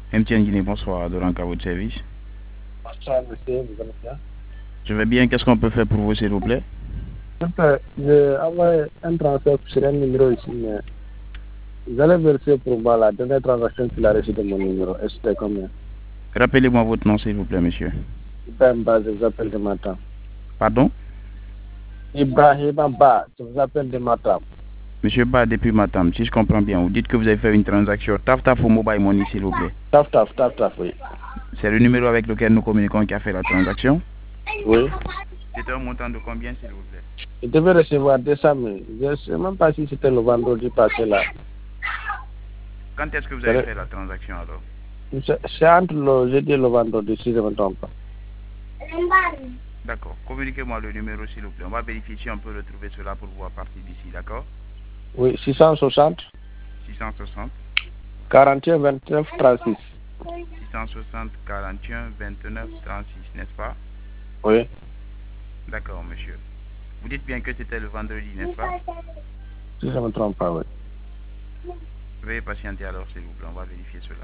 MTN Guinée, bonsoir, Doranka, votre service. Bonsoir, monsieur, vous allez bien? Je vais bien, qu'est-ce qu'on peut faire pour vous, s'il vous plaît? J'ai envoyé un transfert sur un numéro ici, mais vous allez vérifier pour moi la dernière transaction qu'il a reçue de mon numéro. Et c'était combien? Rappelez-moi votre nom, s'il vous plaît, monsieur. Ibrahim Ba, je vous appelle de Matam. Pardon? Ibrahim Ba, je vous appelle de Matam. Monsieur Ba, depuis Matam, si je comprends bien, vous dites que vous avez fait une transaction Taf au mobile money, s'il vous plaît. Taf, oui. C'est le numéro avec lequel nous communiquons qui a fait la transaction? Oui. C'est un montant de combien, s'il vous plaît? Je devais recevoir 200 000. Je ne sais même pas si c'était le vendredi passé là. Quand est-ce que vous avez fait la transaction alors? C'est entre le jeudi et le vendredi, si je ne me trompe pas. D'accord. Communiquez-moi le numéro, s'il vous plaît. On va vérifier si on peut retrouver cela pour vous à partir d'ici, d'accord? Oui, 660. 660. 41 29 36. 660 41 29 36, n'est-ce pas? Oui. D'accord, monsieur. Vous dites bien que c'était le vendredi, n'est-ce pas? Si je ne me trompe pas, oui. Veuillez patienter alors, s'il vous plaît. On va vérifier cela.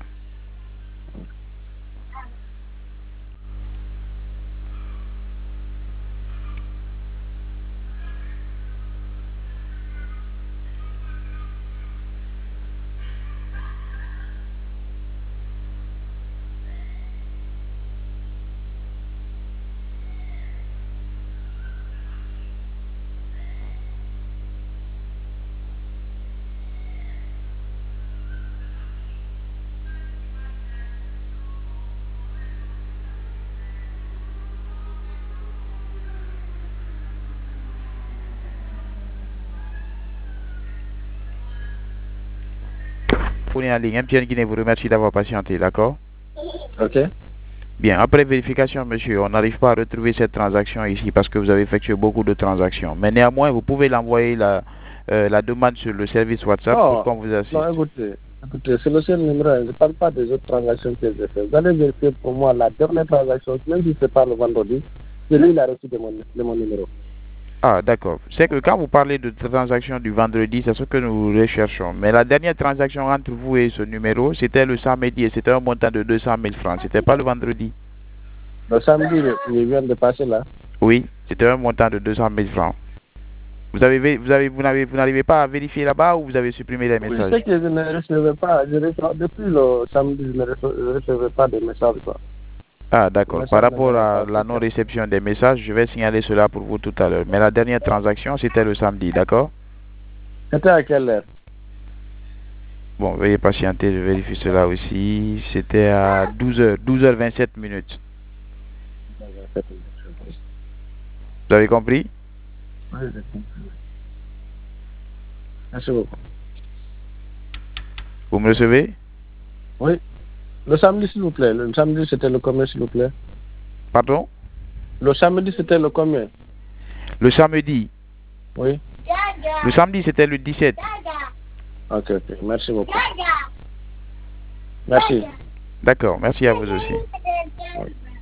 Prenez en ligne. MTN Guinée vous remercie d'avoir patienté, d'accord? Ok. Bien, après vérification, monsieur, on n'arrive pas à retrouver cette transaction ici parce que vous avez effectué beaucoup de transactions. Mais néanmoins, vous pouvez l'envoyer la demande sur le service WhatsApp pour qu'on vous assiste. Non, écoutez, c'est le seul numéro. Je ne parle pas des autres transactions que j'ai faites. Vous allez vérifier pour moi la dernière transaction, même si ce n'est pas le vendredi, c'est lui qui a reçu de mon numéro. Ah, d'accord. C'est que quand vous parlez de transaction du vendredi, c'est ce que nous recherchons. Mais la dernière transaction entre vous et ce numéro, c'était le samedi et c'était un montant de 200 000 francs. C'était pas le vendredi. Le samedi, il vient de passer là. Oui, c'était un montant de 200 000 francs. Vous n'arrivez pas à vérifier là-bas ou vous avez supprimé les messages? Oui, c'est que je ne recevais pas, depuis le samedi, je ne recevais pas de messages. Ah, d'accord. Par rapport à la non-réception des messages, je vais signaler cela pour vous tout à l'heure. Mais la dernière transaction, c'était le samedi, d'accord? C'était à quelle heure? Bon, veuillez patienter, je vérifie cela aussi. C'était à 12h27 minutes. Vous avez compris? Oui, j'ai compris. Merci beaucoup. Vous me recevez? Oui. Le samedi, s'il vous plaît. Le samedi, c'était le combien, s'il vous plaît? Pardon? Le samedi, c'était le combien? Le samedi? Oui. Le samedi, c'était le 17. Ok. Merci beaucoup. Merci. D'accord, merci à vous aussi. Oui.